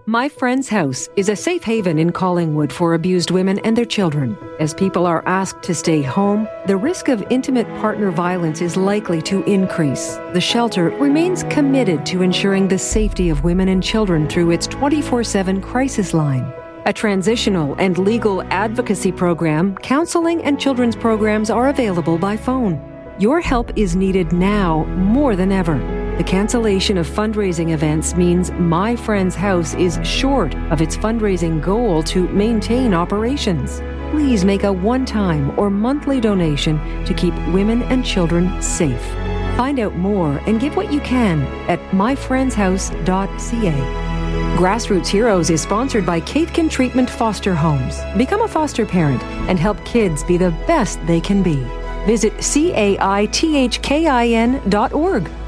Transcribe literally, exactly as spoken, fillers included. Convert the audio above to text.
My Friend's House is a safe haven in Collingwood for abused women and their children. As people are asked to stay home, the risk of intimate partner violence is likely to increase. The shelter remains committed to ensuring the safety of women and children through its twenty-four seven crisis line. A transitional and legal advocacy program, counseling and children's programs are available by phone. Your help is needed now more than ever. The cancellation of fundraising events means My Friend's House is short of its fundraising goal to maintain operations. Please make a one-time or monthly donation to keep women and children safe. Find out more and give what you can at my friends house dot c a. Grassroots Heroes is sponsored by Caitkin Treatment Foster Homes. Become a foster parent and help kids be the best they can be. Visit C A I T H K I N dot org.